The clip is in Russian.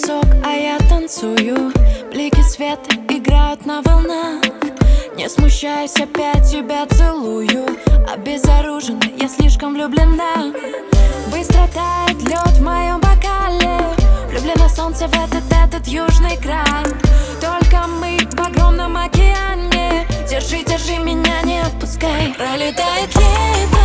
песок, а я танцую. Блики света играют на волнах. Не смущаюсь, опять тебя целую. Обезоружена, я слишком влюблена. Быстро тает лед в моем бокале. Влюблено солнце в этот южный край. Только мы в огромном океане. Держи, держи меня, не отпускай. Пролетает лето.